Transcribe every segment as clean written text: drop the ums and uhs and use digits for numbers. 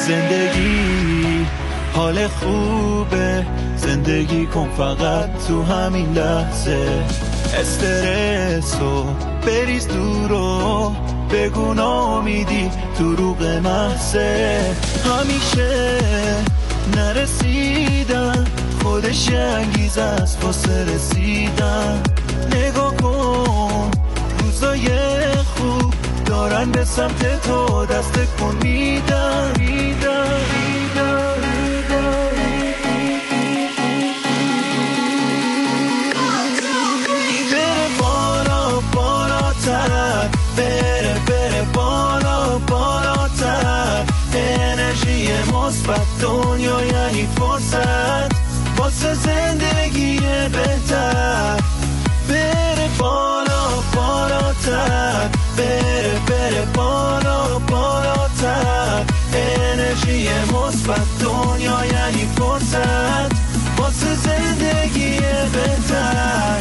زندگی حال خوبه، زندگی کن فقط تو همین لحظه. استرسو بریز دورو، بگو نامیدی دروغ محضه. همیشه نرسیدن خودش انگیزه است واسه رسیدن. نگاه کن روزای خوب دارن به سمت تو دست کن میدن. بره بالا بالاتر، بره بالا بالاتر. انرژی مثبت دنیا یعنی فرصت واسه زندگی بهتر. بره بالا بالاتر، بره بالا بالاتر. انرژی مثبت دنیا یعنی فرصت واسه زندگی بهتر.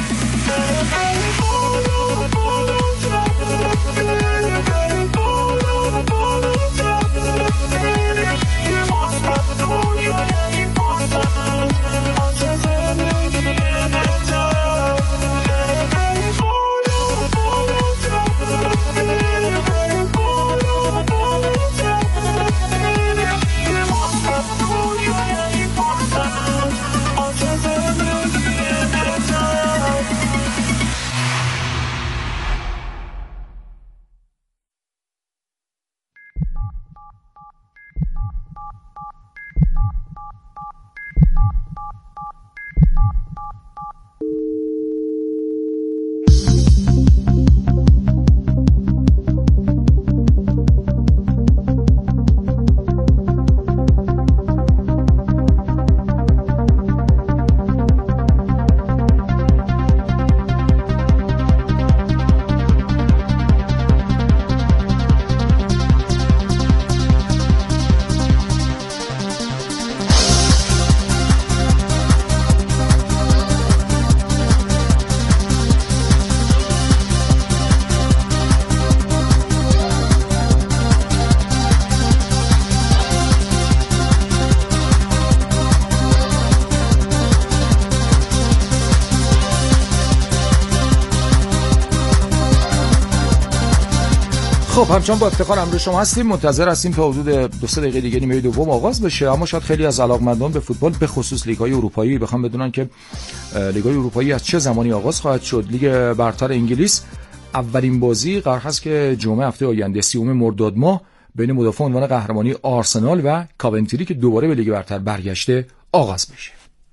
خب همچنان با افتخار همراه شما هستیم. منتظر هستیم تا حدود 2-3 دقیقه دیگه نیمه دوم آغاز بشه. اما شاید خیلی از علاقمندان به فوتبال به خصوص لیگ‌های اروپایی بخوام بدونن که لیگ‌های اروپایی از چه زمانی آغاز خواهد شد. لیگ برتر انگلیس اولین بازی قرار هست که جمعه هفته آینده 30 مرداد ماه بین مدافع عنوان قهرمانی آرسنال و کاونتری که دوباره به لیگ برتر برگشته آغاز بشه.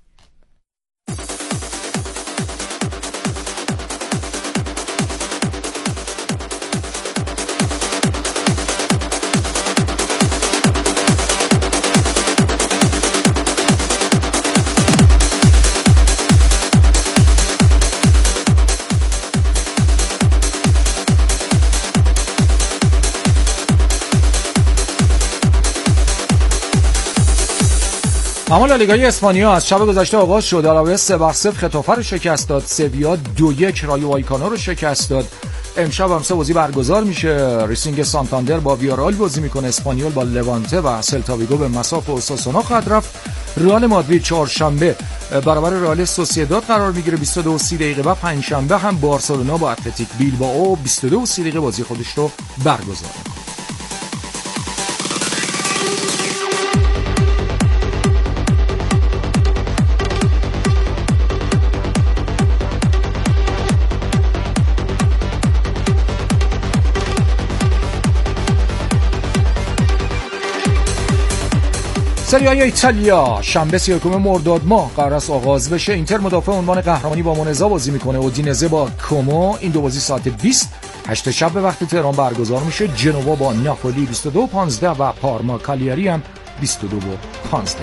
اما لالیگای اسپانیا از شب گذشته آغاز شد. آلاوس 3-0 خطافه رو شکست داد. سویا 2-1 رایو وایکانو رو شکست داد. امشب هم 3 بازی برگزار میشه. ریسینگ سانتاندر با ویارال بازی میکنه. اسپانیول با لوانته و سلتا ویگو به مساف اوساسونا خواهد رفت. رئال مادرید چهارشنبه برابر رئال سوسییداد قرار میگیره 22:30 و پنجشنبه هم بارسلونا با اتلتیک بیلبائو 22:30 بازی خودش رو برگزار میکنه. سری آ ایتالیا شنبه 31 مرداد ماه قرار است آغاز بشه. اینتر مدافع عنوان قهرمانی با مونزا بازی میکنه. اودینزه با کومو. این دو بازی ساعت 20 8 شب به وقت تهران برگزار میشه. جنوا با ناپولی 22:15 و پارما کالیاری هم 22:15.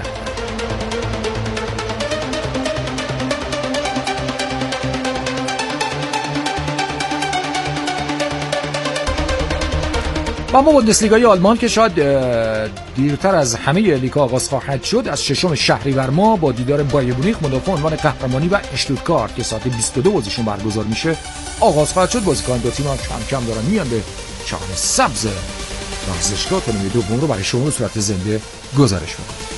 اما بوندسلیگای آلمان که شاید دیرتر از همه لیگ‌ها آغاز خواهد شد، از 6 شهریور ماه با دیدار بایر مونیخ مدافع عنوان قهرمانی و اشتوتگارت که ساعت 22 بازیشون برگزار میشه آغاز خواهد شد. بازیکنان دو تیم هم کم کم دارن میان به چمن سبز ورزشگاه تا نیمه دوم رو برای شما به صورت زنده گزارش می‌کنیم.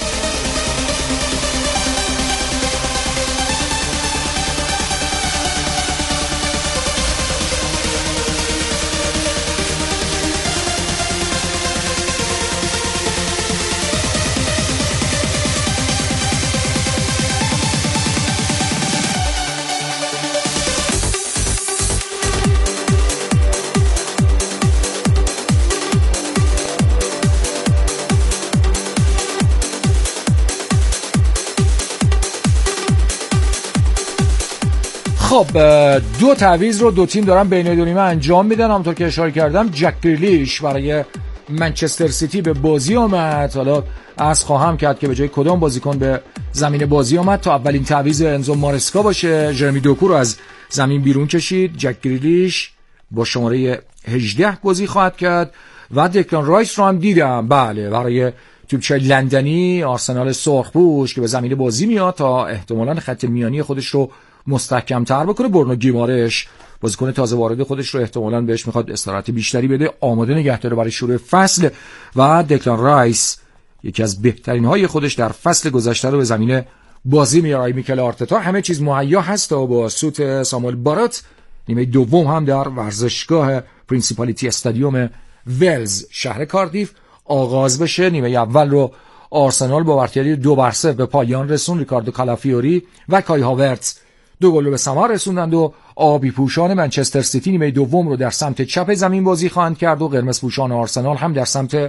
خب دو تعویض رو دو تیم دارن بین دو نیمه انجام میدن. همونطور که اشاره کردم جک گریلیش برای منچستر سیتی به بازی آمد. حالا عرض خواهم کرد که به جای کدام بازیکن به زمین بازی آمد. تا اولین تعویض انزو مارسکا باشه. ژرمی دوکو رو از زمین بیرون کشید. جک گریلیش با شماره 18 بازی خواهد کرد و دکلان رایس رو هم دیدم بله برای توپچه لندنی آرسنال سرخپوش که به زمین بازی میاد تا احتمالاً خط میانی خودش رو مستحکم تر بکنه. برونو گیمارش بازیکن تازه وارد خودش رو احتمالاً بهش میخواد استراحت بیشتری بده، آماده نگه داره برای شروع فصل. و دکلان رایس یکی از بهترین های خودش در فصل گذشته رو به زمین بازی میاره. میکل آرتتا همه چیز مهیا هست تا با سوت ساموئل بارات نیمه دوم هم در ورزشگاه پرینسیپالیتی استادیوم ولز شهر کاردیف آغاز بشه. نیمه اول رو آرسنال با برتری 2-0 به پایان رسون. ریکاردو کالافیوری و کای هاورتز دو گل رو به ثمر رسوندند و آبی پوشان منچستر سیتی نیمه دوم رو در سمت چپ زمین بازی خواهند کرد و قرمز پوشان آرسنال هم در سمت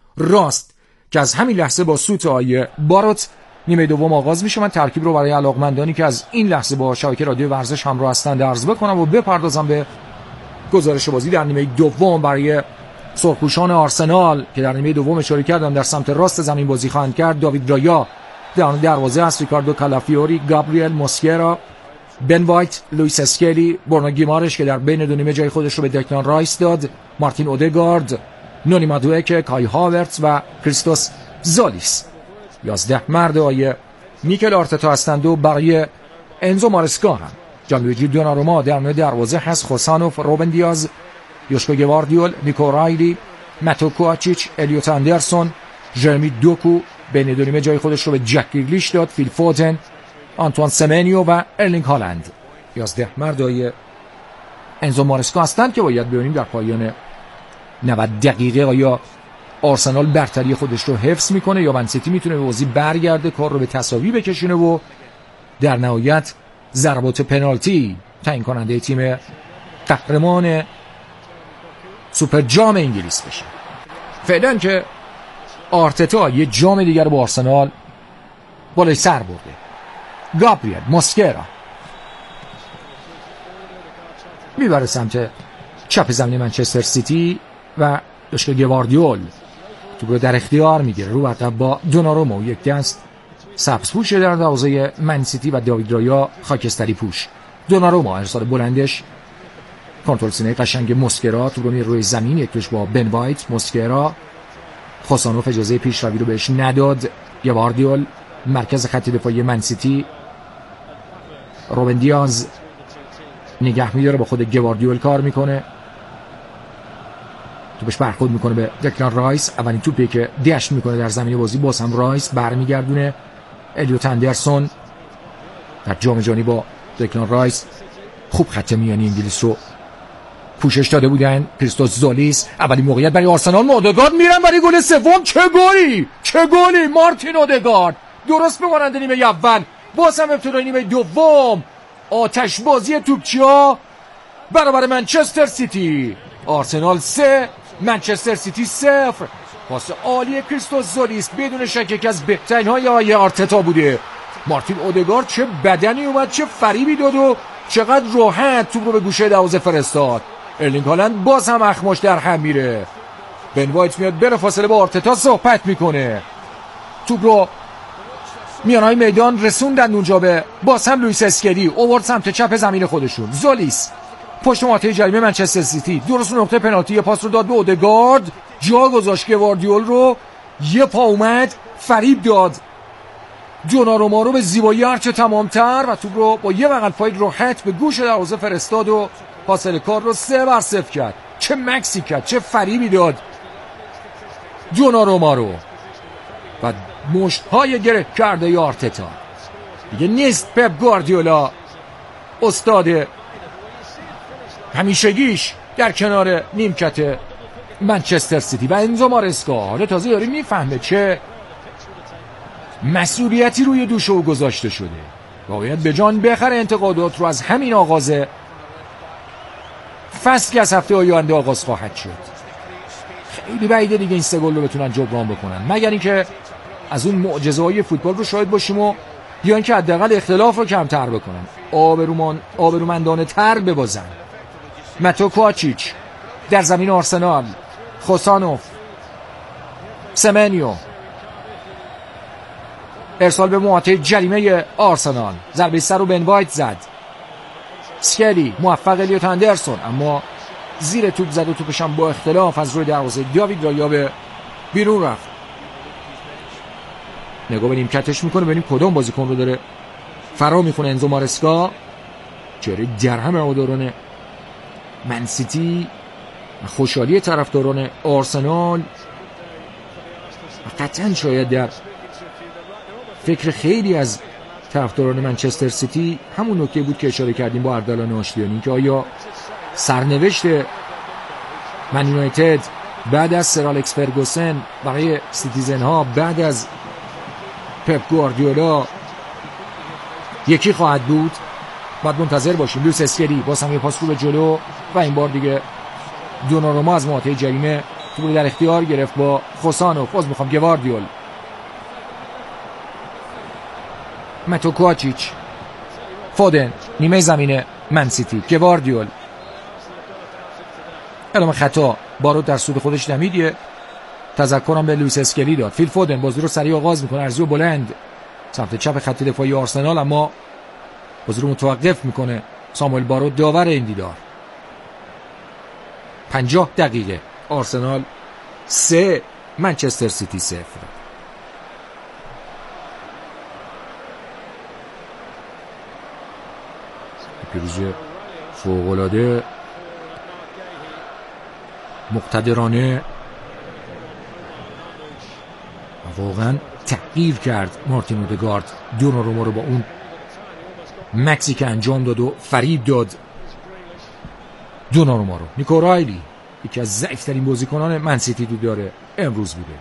راست که از همین لحظه با سوت آیه باروت نیمه دوم آغاز میشه. من ترکیب رو برای علاقمندانی که از این لحظه با شبکه رادیو ورزش همراه هستند عرض بکنم و بپردازم به گزارش بازی در نیمه دوم. برای سرخپوشان آرسنال که در نیمه دوم اشاره کردم در سمت راست زمین بازی خواهند کرد. داوید رایا در دروازه است، ریکاردو کالافیوری، گابریل موسکرا، بن وایت، لوئیس اسکلی، برونو گیمارش که در بین دو نیمه جای خودش رو به دکلان رایس داد، مارتین اودگارد، نونی مادوئک، کای هاورتز و کریستوس زالیس. 11 مرد آیه میکل آرتتا هستند و برای انزو مارسکا هم جانلویجی دوناروما در دروازه هست، خوسانوف، روبن دیاز، یوشکو گواردیول، نیکو رایلی، ماتو کوچیچ، الیوت اندرسون، ژرمی دوکو بین دو نیمه جای خودش رو به جک گریلیش داد، فیل فودن، آنتوان سمنیو و ارلینگ هالند. 11 مردای انزو مارسکا هستند که باید ببینیم در پایان 90 دقیقه آیا آرسنال برتری خودش رو حفظ میکنه یا منسیتی میتونه به بازی برگرده، کار رو به تساوی بکشونه و در نهایت ضربات پنالتی تعیین کننده تیم قهرمان سوپر جام انگلیس بشه. فعلا که آرتتا یه جام دیگر با آرسنال بالای سر برده. گابریل موسکرا میبره سمت چپ زمین منچستر سیتی و یوشکو گواردیول تو در اختیار میگیره رو برتر با دوناروما و یک دست سبز پوشه در دروازه من سیتی و داوید رایا خاکستری پوش. دوناروما ارسال بلندش کنترل سینه قشنگ موسکرا تو روی زمین، یک توش با بن وایت. موسکرا خوسانوف اجازه پیشروی رو بهش نداد. گواردیول مرکز خط دفاعی من سیتی، روبن دیاز نگه میداره با خود گواردیول کار میکنه، توپش برخورد میکنه به دکلان رایس. اولین توپی که دشت میکنه در زمین بازی باز هم رایس برمیگردونه. الیوت اندرسون در جام جهانی با دکلان رایس خوب خط میانی انگلیس رو پوشش داده بودن. کریستوس زالیس اولین موقعیت برای آرسنال، اودگارد میرن برای گل سوم. چه گلی مارتین اودگارد درست بمانند نیمه اول. باز هم ابتدای نیمه دوم آتش بازی توپچی‌ها برابر منچستر سیتی. آرسنال 3 منچستر سیتی 0. پاس عالی کریستوس زالیس بدون شک یکی از بهترین های آیه آرتتا بوده. مارتین اودگارد چه بدنی اومد، چه فریبی داد و چقدر راحت توپ رو به گوشه دروازه فرستاد. ارلینگ هالند باز هم اخماش در هم میره. بن وایت میاد بلافاصله با آرتتا صحبت میکنه. توپ رو میانهای میدان رسوندن اونجا به باز هم لوئیس اسکلی اوورد سمت چپ زمین خودشون. زالیس پشت مارته جریمه منچستر سیتی درست نقطه پنالتی یه پاس رو داد به اودگارد، جا گذاشت گواردیول رو، یه پا اومد فریب داد دوناروما رو به زیبایی هرچه تمامتر و توپ رو با یه بغل پای راحت به گوش دروازه فرستاد و فاصله کار رو 3-0 کرد. چه مکسی کرد، چه فریبی داد دوناروما رو و مشت‌های گره کرده آرتتا. دیگه نیست پپ گواردیولا استاد همیشگیش در کنار نیمکت منچستر سیتی و انزو مارسکا حالا تازه داره میفهمه چه مسئولیتی روی دوش او گذاشته شده. باید به جان بخره انتقادات رو از همین آغاز فصل که از هفته آینده آغاز خواهد شد. خیلی بعیده دیگه این 3 گل رو بتونن جبران بکنن، مگر اینکه از اون معجزه‌های فوتبال رو شاهد باشیم و یا اینکه حداقل اختلاف رو کمتر بکنن، آبرومندانه تر ببازن. ماتو کوواچیچ در زمین آرسنال، خوسانوف، سمنیو، ارسال به محوطه جریمه آرسنال، ضربه سر رو بن وایت زد، سکلی موفق، الیوت اندرسون اما زیر توپ زد و توپش هم با اختلاف از روی دروازه داوید رایا به بیرون رفت. نگاه به نیمکتش میکنه ببینیم کدوم بازیکن رو داره فرا میخونه. انزو مارسکا چهره درهم هواداران من سیتی، خوشحالی طرفداران آرسنال و قطعا شاید در فکر خیلی از طرفداران منچستر سیتی همون نکته بود که اشاره کردیم با اردلان آشتیانی که آیا سرنوشت من یونایتد بعد از سر الکس فرگوسن برای سیتیزن ها بعد از پپ گواردیولا یکی خواهد بود. باید منتظر باشیم. لوئیس اسکلی باز هم یه پاس به جلو و این بار دیگه دوناروما از محوطه جریمه توپ رو در اختیار گرفت با خوسانوف. باز میخوام گواردیول، ماتو کوواچیچ، فودن نیمه زمین من سیتی، گواردیول اعلام خطا، بارو در سود خودش نمیدیه. تذکرم به لوئیس اسکلی داد. فیل فودن بازی رو سریع آغاز میکنه، ارزو بلند سمت چپ خط دفاعی آرسنال، اما بازی رو متوقف میکنه ساموئل بارو داور این دیدار. 50 دقیقه آرسنال 3 منچستر سیتی 0. پیروزی فوق‌العاده مقتدرانه واقعا تغییر کرد مارتین اودگارد دوناروما رو با اون مکسی که انجام داد و فریب داد دوناروما رو. نیکو رایلی یکی از ضعیف‌ترین بازیکنان من سیتی تو داره امروز بوده.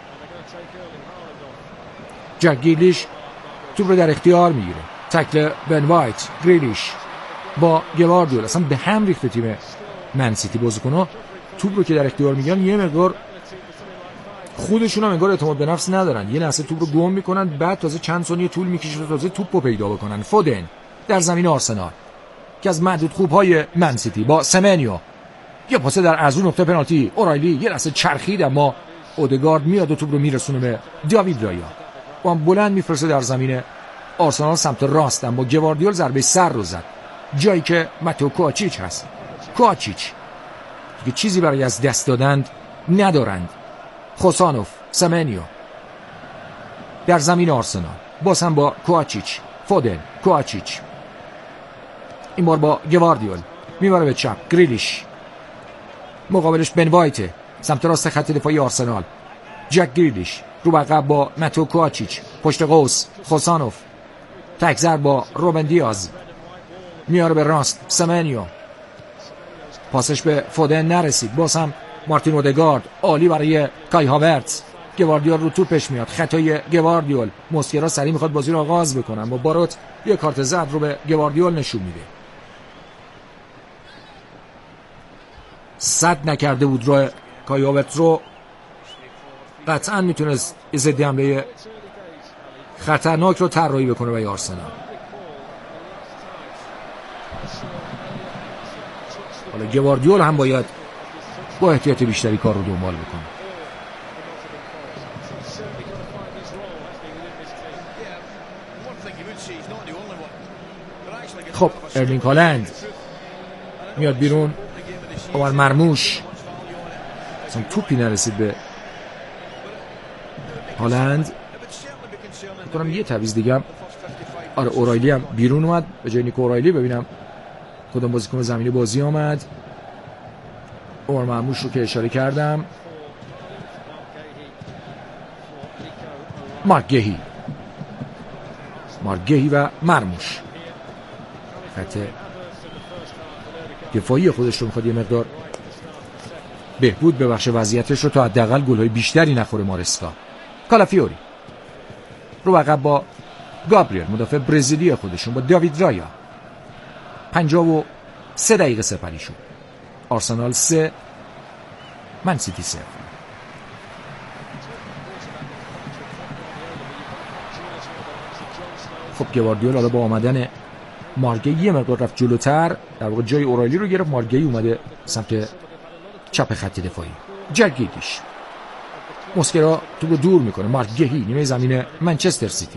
جک گریلیش توپ رو در اختیار میگیره، تکل بن وایت، گریلیش با گواردیول اصلا به هم ریخته تیم من سیتی. بازیکن‌ها توپ رو که در اختیار میگیرن یه مقدار خودشون هم انگار اعتماد به نفس ندارن، یه لحظه توپ رو گم میکنن بعد تازه چند ثانیه طول میکشه تا تازه توپ رو پیدا بکنن. فودن در زمین آرسنال که از معدود خوبهای من سیتی با سمنیو، یه پاس در از اون نقطه پنالتی اورایلی یه لحظه چرخید اما اودگارد میاد و توپ رو میرسونه به داوید رایا و هم بلند میفرسته در زمین آرسنال سمت راست، اما گواردیول ضربه سر رو زد جایی که ماتو کوواچیچ هست. کوواچیچ دیگه چیزی برای از دست دادن ندارند. خوسانوف، سمنیو در زمین آرسنال باز هم با کوواچیچ، فودن، کوواچیچ این بار با گواردیول میبره به چپ، گریلیش مقابلش بن وایت سمت راست خط دفاعی آرسنال، جک گریلیش رو عقب با ماتو کوواچیچ، پشت قوس خوسانوف، تکزر با روبن دیاز میاره به راست، سمنیو پاسش به فودن نرسید، باز هم مارتین اودگارد عالی برای کای هاورتز، گواردیول رو توپش میاد، خطای گواردیول، موسکرا سریع میخواد بازی رو آغاز بکنن با باروت یه کارت زرد رو به گواردیول نشون میده. صد نکرده بود رو کای هاورتز رو، قطعا میتونست ضد حمله خطرناک رو طراحی بکنه برای آرسنال. حالا گواردیول هم باید با احتیاط بیشتری کار رو دنبال بکنه. خب ارلینگ هالند میاد بیرون، عمر مرموش اصلا توپی نرسید به هالند. میکنم یه تعویض دیگه هم آره اورایلی هم بیرون اومد به جای نیکو اورایلی. ببینم کدوم بازیکن زمینی بازی آمد. عمر مرموش رو که اشاره کردم مارگهی و مرموش. خط دفاعی خودش رو میخواد یه مقدار بهبود ببخشه وضعیتش رو تا حداقل گل‌های بیشتری نخوره مارسکا. کالافیوری رو عقب با گابریل مدافع برزیلی خودشون با داوید رایا. 53 دقیقه سپری شد. آرسنال 3 من سیتی 0. خب گواردیولا حالا با آمدن مارگهی یه مقدار رفت جلوتر، در واقع جای اورایلی رو گرفت. مارگهی اومده سمت چپ خط دفاعی. جرگیدیش مسکرا تو رو دور میکنه. مارگهی نیمه زمین منچستر سیتی.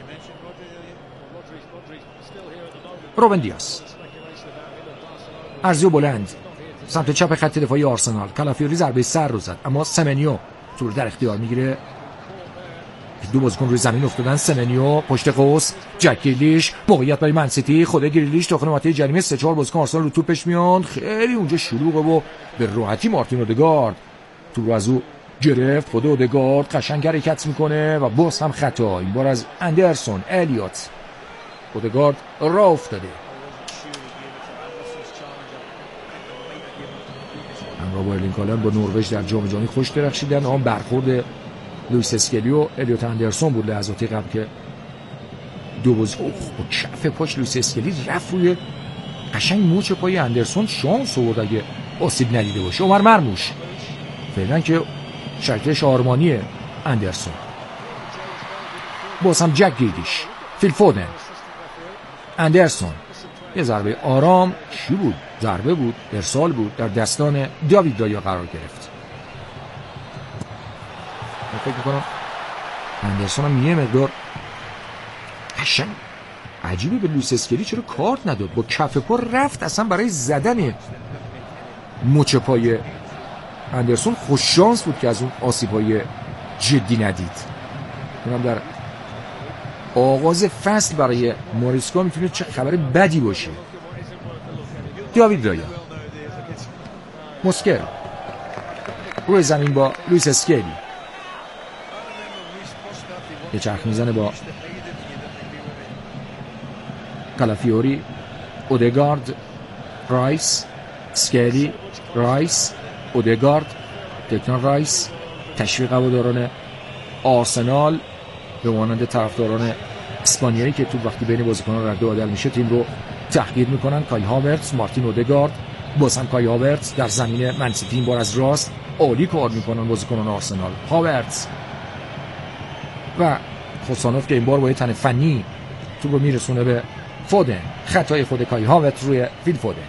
روبن دیاز ارزی و بلند سمت چپ خط دفاعی آرسنال. کالافیوری ضربه سر رو زد اما سمنیو تو در اختیار میگیره. دو بازیکن روی زمین افتادن. سمنیو پشت قوس. جک گریلیش موقعیت برای من سیتی. خود گریلیش داخل منطقه جریمه. 3-4 بازیکن آرسنال رو توپش میان. خیلی اونجا شلوغه و به راحتی مارتین اودگارد تو رو از او گرفت. خود اودگارد قشنگ حرکت میکنه و باز هم خطا، این بار از اندرسون. الیوت اودگارد راه افتاده. همراه با ارلینگ هالند با نروژ در جام جهانی خوش درخشیدن. آن برخورد لوئیس اسکلی و الیوت اندرسون بود لحظاتی قبل که دو بازیکن با کف پاش لوئیس اسکلی رفت روی قشنگ موچ پای اندرسون. شانس آورد اگه آسیب ندیده باشه. عمر مرموش فعلا که شرکتش آرمانی اندرسون. باز هم جک گریلیش. فیل فودن. اندرسون یه ضربه آرام چی بود؟ ضربه بود، ارسال بود، در دستان داوید رایا قرار گرفت. من فکر میکنم اندرسون هم یه مقدار قشنگ عجیبه به لوئیس اسکلی چرا کارت نداد. با کف پا رفت اصلا برای زدن مچ پای اندرسون. خوش شانس بود که از اون آسیبای جدی ندید. اونم در آغاز فصل برای ماریسکا میتونه چه خبر بدی باشه. داوید رایا مسکر روی زمین با لوئیس اسکلی. یه چرخ میزنه با کالافیوری. اودگارد رایس اسکلی رایس اودگارد دکلان رایس. تشویق هواداران آرسنال به مانند طرفداران اسپانیایی که تو وقتی بین بازیکنان رد و بدل میشه تیم رو تحقیر میکنن. کای هاورتز مارتین اودگارد باز هم کای هاورتز در زمین منسیتی این بار از راست عالی کار میکنن بازیکنان آرسنال. هاورتز و خوسانوف که این بار با یه تن فنی تو رو میرسونه به فودن. خطای خود کای هاورتز روی فیل فودن.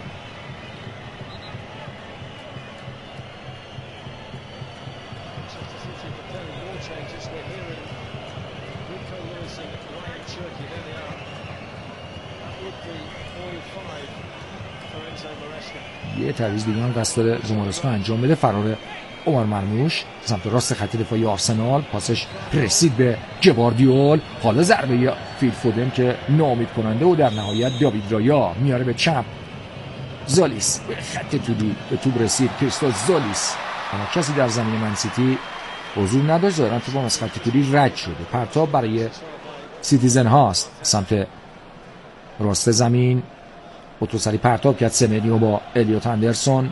یه تعویض دیگه هم قصد داره زمارسکا انجام بده. فرار عمر مرموش سمت راست خط دفاعی آرسنال. پاسش رسید به گواردیول. حالا ضربه فیل فودن که ناامید کننده و در نهایت داوید رایا میاره به چپ. زالیس به خط تودی به توپ رسید. کریستوس زالیس اما کسی در زمین منسیتی حضور نداشت. ظاهرا توپ از خط تودی رد شده. پرتاب برای سیتیزن هاست سمت راست زمین. اتوسری پرتاب کرد سمنیو با الیوت اندرسون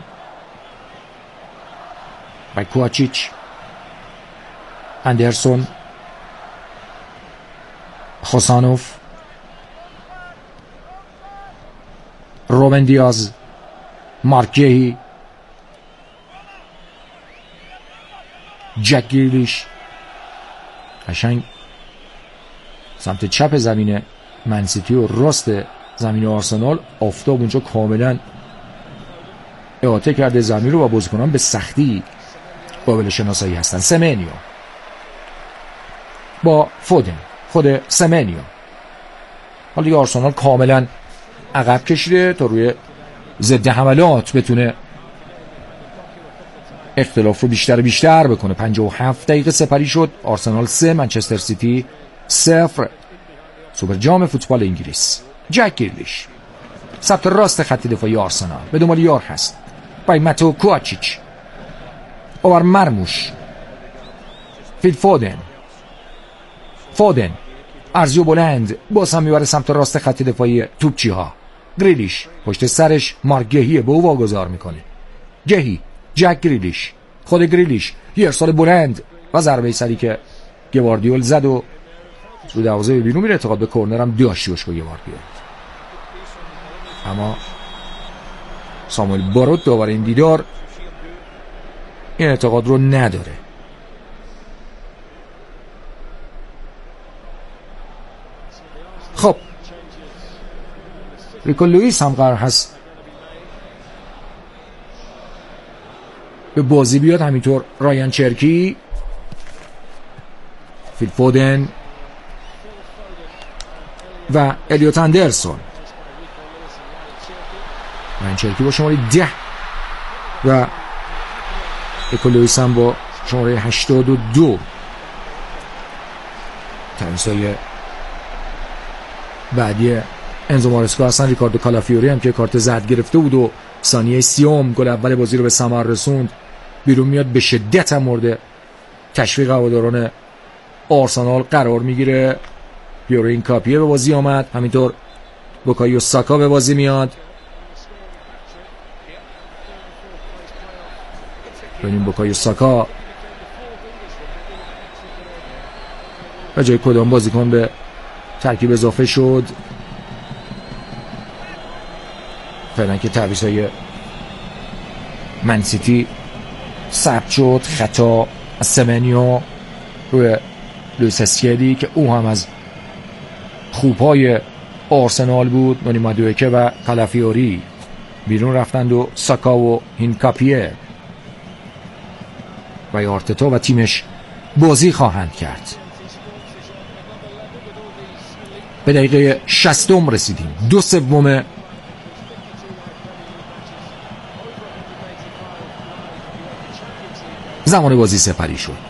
و کوچیچ. اندرسون خوسانوف روبن دیاز مارگهی جک گریلیش. قشنگ سمت چپ زمین منسیتی و راست زمین آرسنال. آفتاب اونجا کاملا احاطه کرده زمین رو و بازیکنان به سختی قابل شناسایی هستن. سمنیو با فودن. خود سمنیو. حالا دیگه آرسنال کاملا عقب کشیده تا روی ضد حملات بتونه اختلاف رو بیشتر بکنه. 57 دقیقه سپری شد. آرسنال 3 منچستر سیتی 0. سوپر جام فوتبال انگلیس. جک گریلیش سمت راست خط دفاعی آرسنال به دنبال یار هست. بای ماتو کوچیچ. عمر مرموش. فیل فودن. فودن ارزیو بلند باز هم میبره سمت راست خط دفاعی توپچی ها. گریلیش پشت سرش مارک گهیه به او واگذار میکنه. گهی جک گریلیش، خود گریلیش یه ارسال بلند و ضربه سری که گواردیول زد و رو دروازه بیرون میره. اعتقاد به کورنر هم داشت جوشکو گواردیول، اما ساموئل باروت دوباره این دیدار این اعتقاد رو نداره. خب ریکو لوئیس هم قرار هست به بازی بیاد، همینطور رایان چرکی، فیل فودن و الیوت اندرسون. رایان چرکی با شماره 10 و ریکو لوئیس هم با شماره 82. تنیسای بعدی انزو مارسکو هستن. ریکاردو کالافیوری هم که کارت زرد گرفته بود و ثانیه 30 گل اول بازی رو به ثمر رسوند بیرون میاد. به شدت هم مورد تشویق هواداران آرسنال قرار میگیره. پیورو اینکاپیه به بازی آمد، همینطور بوکایو ساکا به بازی میاد. ببینیم بوکایو ساکا به جای کدام بازیکن به ترکیب اضافه شد. فعلا که تعویضای منسیتی ثبت شد. خطا از سمنیو روی لوئیس اسکلی که او هم از خوبهای آرسنال بود. نونی مادوئکه و کالافیوری بیرون رفتند و ساکا و هینکاپیه و آرتتا و تیمش بازی خواهند کرد. به دقیقه 60 رسیدیم. 2/3 زمان بازی سپری شد.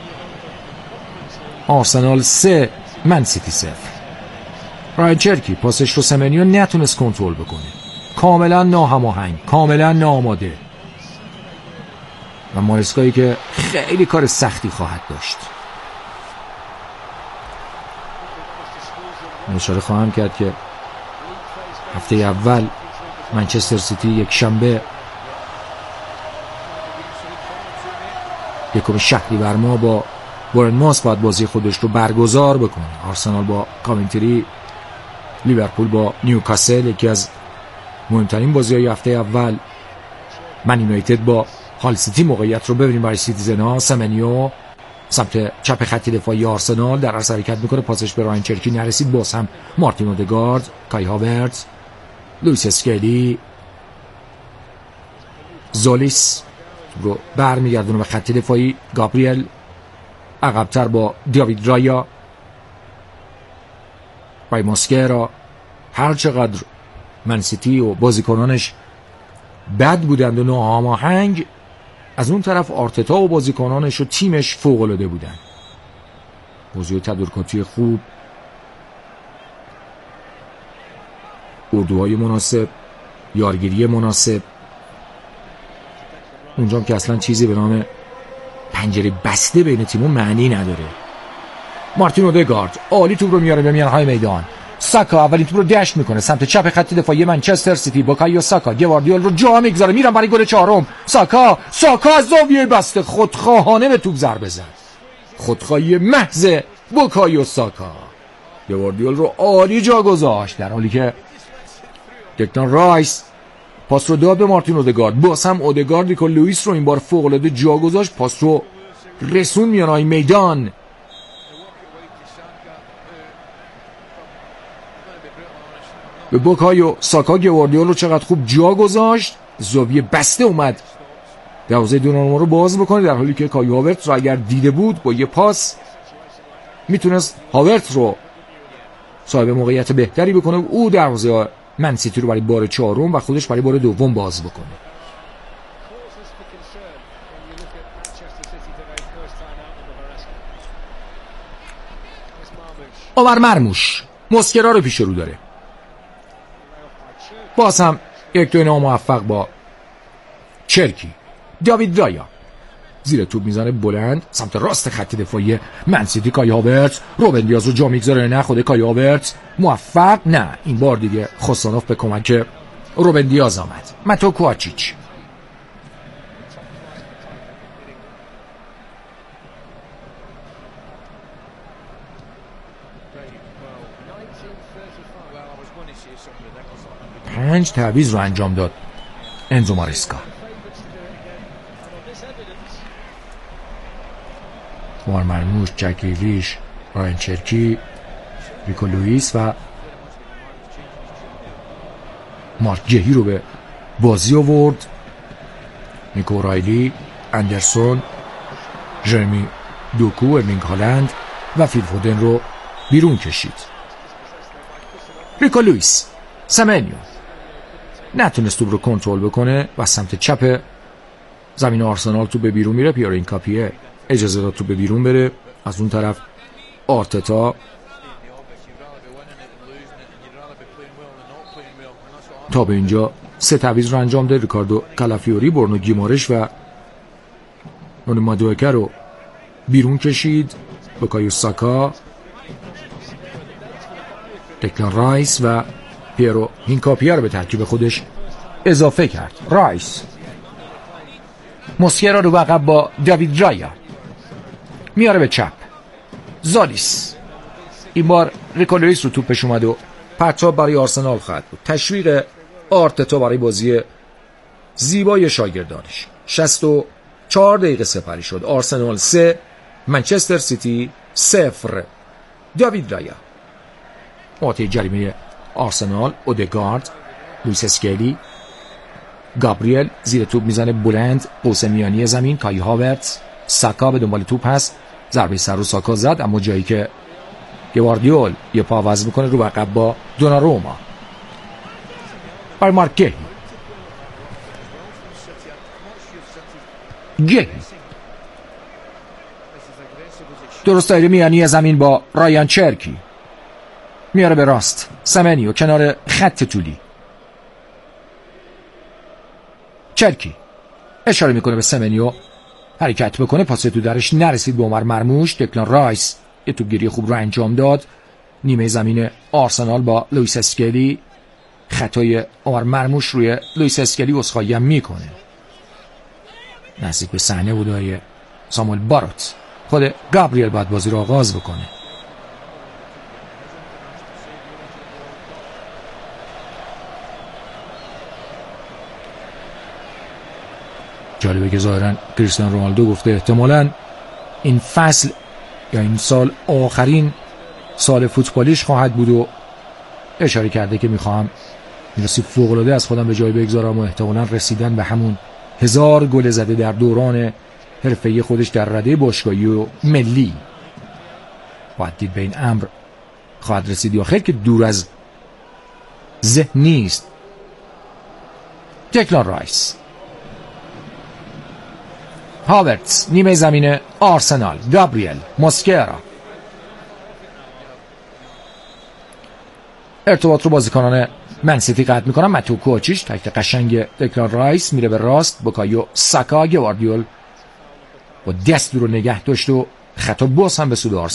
آرسنال 3 منسیتی 0. رایان چرکی پاسش رو سمنیو نتونست کنترل بکنه، کاملا ناهماهنگ، کاملا ناآماده و مارسکایی که خیلی کار سختی خواهد داشت. اشاره خواهم کرد که هفته اول منچستر سیتی یک شنبه 1 شهریور ماه با بورنموث باید بازی خودش رو برگزار بکنه. آرسنال با کاونتری، لیورپول با نیوکاسل، یکی از مهمترین بازی‌های هفته اول. من یونایتد با هال سیتی. موقعیت رو ببینیم برای سیتیزن ها. سمنیو سمت چپ خط دفاعی آرسنال در اصل حرکت میکنه، پاسش به رایان چرکی نرسید. باز هم مارتین اودگارد، کای هاورتز، لوئیس اسکلی، زولیس رو برمیگردونه به خط دفاعی. گابریل عقب‌تر با دیوید رایا، رای ماسکرا. هر چقدر منسیتی و بازیکنانش بد بودند و ناهماهنگ، از اون طرف آرتتا و بازیکنانش و تیمش فوق‌العاده بودن. بازی تدارکاتی خوب، اردوهای مناسب، یارگیری مناسب. اونجا که اصلا چیزی به نام پنجره بسته بین تیمون معنی نداره. مارتین اودگارد عالی توپ رو میاره به میانهای میدان. ساکا اولین توپ رو دشت میکنه سمت چپ خط دفاعی منچستر سیتی. بوکایو ساکا گواردیول رو جا میگذاره، میرن برای گل 4. ساکا از زاویه بسته خودخواهانه به توپ ضربه زد. خودخواهی محض بوکایو ساکا. گواردیول رو عالی جا گذاشت، در حالی که دکلان رایس پاس رو داد به مارتین اودگارد. باز هم اودگارد ریکو لوئیس رو این بار فوق‌العاده جا گذاشت، پاس رو رسون میانهای میدان. به بوکایو ساکا گواردیول رو چقدر خوب جا گذاشت، زاویه بسته اومد دروازه دونارما رو باز بکنه، در حالی که کای هاورت رو اگر دیده بود با یه پاس میتونست هاورت رو صاحب موقعیت بهتری بکنه، او دروازه من سیتی رو برای بار 4 و خودش برای بار 2 باز بکنه. عمر مرموش مسکرا رو پیش رو داره. باز هم یک دوی ناموفق با چرکی. دیوید رایا زیر توپ میزنه بلند سمت راست خط دفاعی منسیتی. کای هاورتز روبن دیاز رو جا میگذاره، نه خود کای هاورتز موفق، نه این بار دیگه خوسانوف به کمک روبن دیاز آمد. ماتو کوواچیچ پنج تعویض رو انجام داد انزو مارسکا. مارمرموش، جک ریلیش، رایان چرکی، ریکو لوئیس و مارک گهی رو به بازی آورد. نیکو رایلی، اندرسون، جرمی دوکو، ارلینگ هالند و فیل فودن رو بیرون کشید. ریکو لوئیس، سمنیو نتونست توپ رو کنترل بکنه و سمت چپ زمین آرسنال تو به بیرون میره. پیار اینکاپیه اجازه داد تو به بیرون بره. از اون طرف آرتتا تا به اینجا 3 تعویض رو انجام داد. ریکاردو کالافیوری، برونو گیمارش و نونو مادوئکه رو بیرون کشید. بوکایو ساکا، دکلان رایس و پیرو هینکاپیه رو به ترکیب خودش اضافه کرد. رایس موسکرا رو عقب با داوید رایا میاره به چپ. زالیس این بار ریکو لوئیس رو توپش اومد و پرتاب برای آرسنال خواهد بود. تشویق آرتتا برای بازی زیبای شاگردانش. 64 دقیقه سپری شد. آرسنال 3 منچستر سیتی 0. داوید رایا محوطه جریمه آرسنال. اودگارد، لوئیس اسکلی، گابریل زیر توپ میزنه بلند قوس میانی زمین. کای هاورتز، ساکا به دنبال توپ هست، ضربه سر رو ساکا زد، اما جایی که گواردیول یه پا عوض میکنه رو عقب با دوناروما. برای مارک گهی درست دایره میانی زمین با رایان چرکی میاره به راست. سمنیو کنار خط طولی. چرکی اشاره میکنه به سمنیو حرکت بکنه، پاس تو درش نرسید به عمر مرموش. دکلان رایس یه توپگیری خوب رو انجام داد. نیمه زمین آرسنال با لوئیس اسکلی. خطای عمر مرموش روی لوئیس اسکلی عذرخواهی هم میکنه. نزدیک به صحنه بود ساموئل باروت. خود گابریل باید بازی رو آغاز بکنه. جالبه که ظاهرا کریستیانو رونالدو گفته احتمالاً این فصل یا این سال آخرین سال فوتبالیش خواهد بود و اشاره کرده که میخوام میرسی فوق‌العاده از خودم به جای بگذارم و احتمالاً رسیدن به همون 1000 گل زده در دوران حرفه‌ای خودش در رده باشگاهی و ملی. باید دید به این امر خواهد رسید یا خیر که دور از ذهن نیست. دکلان رایس، هاورتز نیمه زمین آرسنال، گابریل، موسکرا. ارتباط رو بازیکنان منسیتی قطع میکنن. ماتو کوواچیچ تکت قشنگ دکلان رایس میره به راست. بوکایو ساکا، گواردیول با دست رو نگه داشت و خطا باز هم به سود آرسنال.